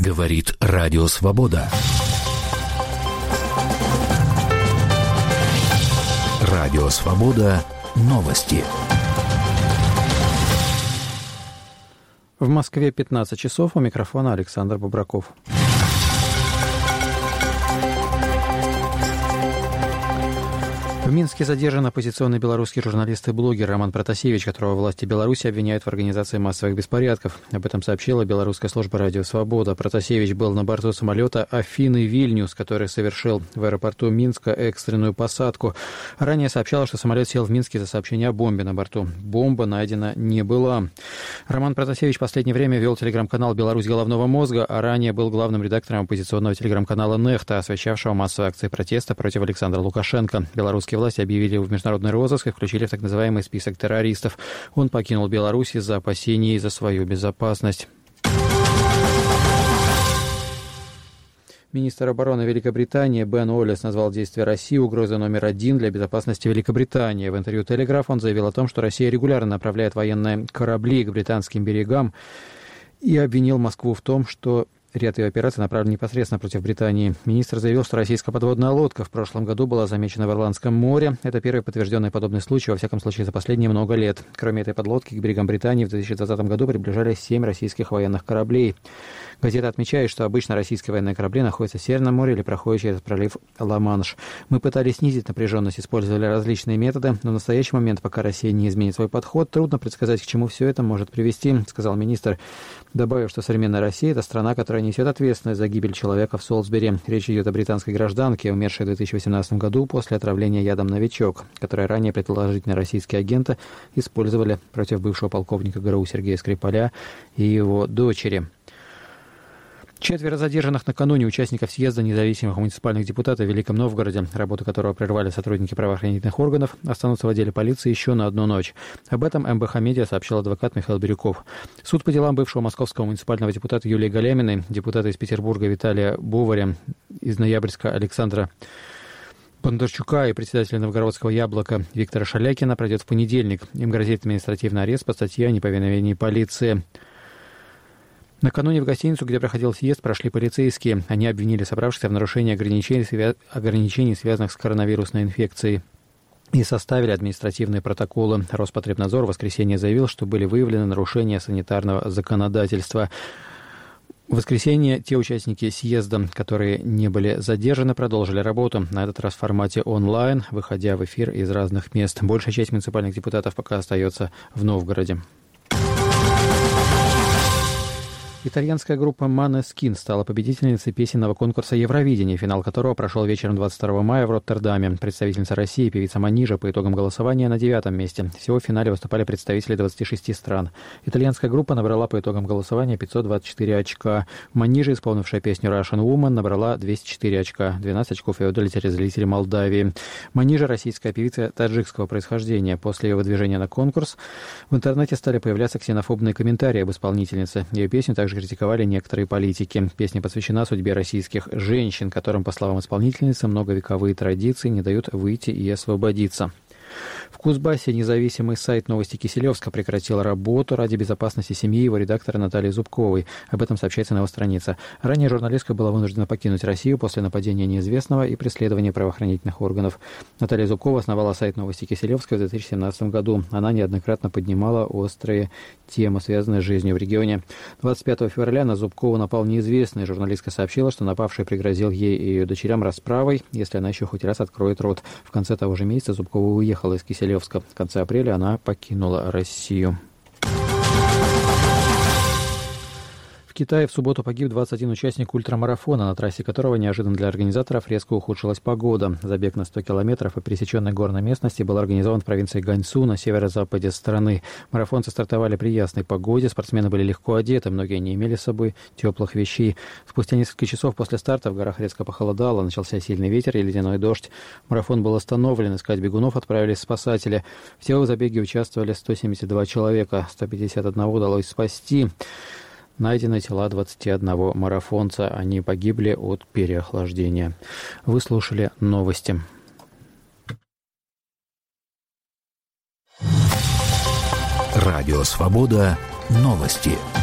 Говорит Радио Свобода. Радио Свобода. Новости. В Москве 15 часов. У микрофона Александр Бобраков. В Минске задержан оппозиционный белорусский журналист и блогер Роман Протасевич, которого власти Беларуси обвиняют в организации массовых беспорядков. Об этом сообщила белорусская служба «Радио Свобода». Протасевич был на борту самолета «Афины-Вильнюс», который совершил в аэропорту Минска экстренную посадку. Ранее сообщалось, что самолет сел в Минске из-за сообщения о бомбе на борту. Бомба найдена не была. Роман Протасевич в последнее время вел телеграм-канал «Беларусь головного мозга», а ранее был главным редактором оппозиционного телеграм-канала «Нехта», освещавшего массовые акции протеста против Александра Лукашенко. Белорусские власти объявили его в международный розыск и включили в так называемый список террористов. Он покинул Беларусь из-за опасений за свою безопасность. Министр обороны Великобритании Бен Уоллес назвал действия России угрозой номер один для безопасности Великобритании. В интервью «Телеграф» он заявил о том, что Россия регулярно направляет военные корабли к британским берегам и обвинил Москву в том, что ряд ее операций направлен непосредственно против Британии. Министр заявил, что российская подводная лодка в прошлом году была замечена в Ирландском море. Это первый подтвержденный подобный случай, во всяком случае, за последние много лет. Кроме этой подлодки, к берегам Британии в 2020 году приближались 7 российских военных кораблей. Газета отмечает, что обычно российские военные корабли находятся в Северном море или проходят через пролив Ла-Манш. Мы пытались снизить напряженность, использовали различные методы, но в настоящий момент, пока Россия не изменит свой подход, трудно предсказать, к чему все это может привести, сказал министр, добавив, что современная Россия – это страна, которая несет ответственность за гибель человека в Солсбери. Речь идет о британской гражданке, умершей в 2018 году после отравления ядом «Новичок», которое ранее предположительно российские агенты использовали против бывшего полковника ГРУ Сергея Скрипаля и его дочери. 4 задержанных накануне участников съезда независимых муниципальных депутатов в Великом Новгороде, работу которого прервали сотрудники правоохранительных органов, останутся в отделе полиции еще на одну ночь. Об этом МБХ Медиа сообщил адвокат Михаил Бирюков. Суд по делам бывшего московского муниципального депутата Юлии Галяминой, депутата из Петербурга Виталия Боваря, из Ноябрьска Александра Бондарчука и председателя Новгородского «Яблока» Виктора Шалякина пройдет в понедельник. Им грозит административный арест по статье о неповиновении полиции. Накануне в гостиницу, где проходил съезд, прошли полицейские. Они обвинили собравшихся в нарушении ограничений, связанных с коронавирусной инфекцией, и составили административные протоколы. Роспотребнадзор в воскресенье заявил, что были выявлены нарушения санитарного законодательства. В воскресенье те участники съезда, которые не были задержаны, продолжили работу, на этот раз в формате онлайн, выходя в эфир из разных мест. Большая часть муниципальных депутатов пока остается в Новгороде. Итальянская группа Måneskin стала победительницей песенного конкурса «Евровидение», финал которого прошел вечером 22 мая в Роттердаме. Представительница России, певица Манижа, по итогам голосования на 9-м месте. Всего в финале выступали представители 26 стран. Итальянская группа набрала по итогам голосования 524 очка. Манижа, исполнившая песню «Russian Woman», набрала 204 очка. 12 очков ей удалили зрители Молдавии. Манижа – российская певица таджикского происхождения. После ее выдвижения на конкурс в интернете стали появляться ксенофобные комментарии об исполнительнице. Ее песню также критиковали некоторые политики. Песня посвящена судьбе российских женщин, которым, по словам исполнительницы, многовековые традиции не дают выйти и освободиться. В Кузбассе независимый сайт «Новости Киселевска» прекратил работу ради безопасности семьи его редактора Натальи Зубковой. Об этом сообщается на его странице. Ранее журналистка была вынуждена покинуть Россию после нападения неизвестного и преследования правоохранительных органов. Наталья Зубкова основала сайт «Новости Киселевска» в 2017 году. Она неоднократно поднимала острые темы, связанные с жизнью в регионе. 25 февраля на Зубкову напал неизвестный. Журналистка сообщила, что напавший пригрозил ей и ее дочерям расправой, если она еще хоть раз откроет рот. В конце того же месяца Зубкова уехала из Киселевска. В конце апреля она покинула Россию. В Китае в субботу погиб 21 участник ультрамарафона, на трассе которого неожиданно для организаторов резко ухудшилась погода. Забег на 100 километров по пересеченной горной местности был организован в провинции Ганьсу на северо-западе страны. Марафонцы стартовали при ясной погоде, спортсмены были легко одеты, многие не имели с собой теплых вещей. Спустя несколько часов после старта в горах резко похолодало, начался сильный ветер и ледяной дождь. Марафон был остановлен, искать бегунов отправились спасатели. Всего в забеге участвовали 172 человека, 151 удалось спасти. Найдены тела 21 марафонца. Они погибли от переохлаждения. Вы слушали новости. Радио «Свобода». Новости.